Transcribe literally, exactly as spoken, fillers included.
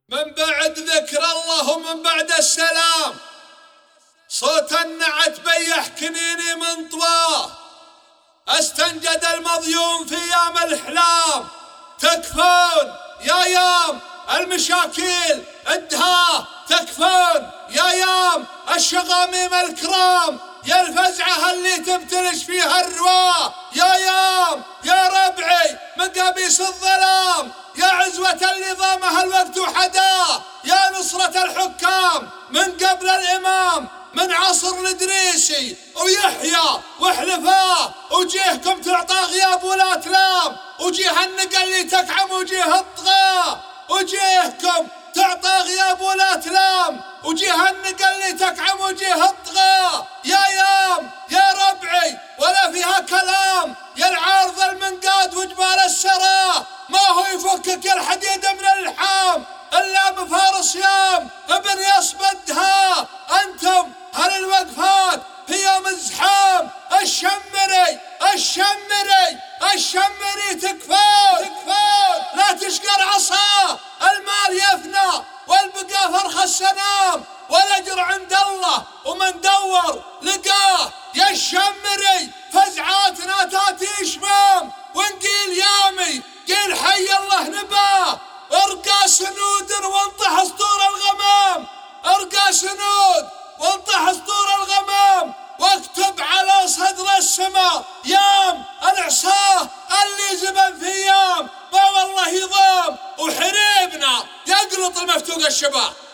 من بعد ذكر الله ومن بعد السلام صوت النعت بيح كنيني من طواه استنجد المضيوم في يام الإحلام تكفون يا يام المشاكيل ادها تكفون يا يام الشغاميم الكرام يا الفزعة اللي تبتلش فيها الرواه يا يام يا ربعي من قبيس الظلام يا عزوة اللي ضامها الوقت وحداه يا نصرة الحكام من قبل الإمام من عصر الإدريسي ويحيى وحلفاه وجيهكم تعطى غياب ولا تلام وجيه النقا اللي تكعم وجيه الطغاة وجيهكم تعطى غياب ولا تلام وجيه النقا اللي تكعم وجيه الطغاة يا يام يا ربعي ولا فيها كلام يا العارض المنقاد وجبال السراه ما هو يفكك الحديد من اللحام إلا بفارس يام ابن يصبدها أنتم هل الوقفات في يوم الزحام الشمري الشمري الشمري تكفون تكفون لا تشقر عصاه المال يفنى والبقاء فرخ السنام والأجر عند الله ومن دور لقاه يا الشمري فزعاتنا تاتي شمام ونقيل يامي قيل حي الله نباه ارقى سنود وانطح سطور الغمام ارقى سنود وانطح سطور الغمام واكتب على صدر السماء يام العصاه اللي زبن في يام ما والله يضام وحريبنا يقلط المفتوق الشباب.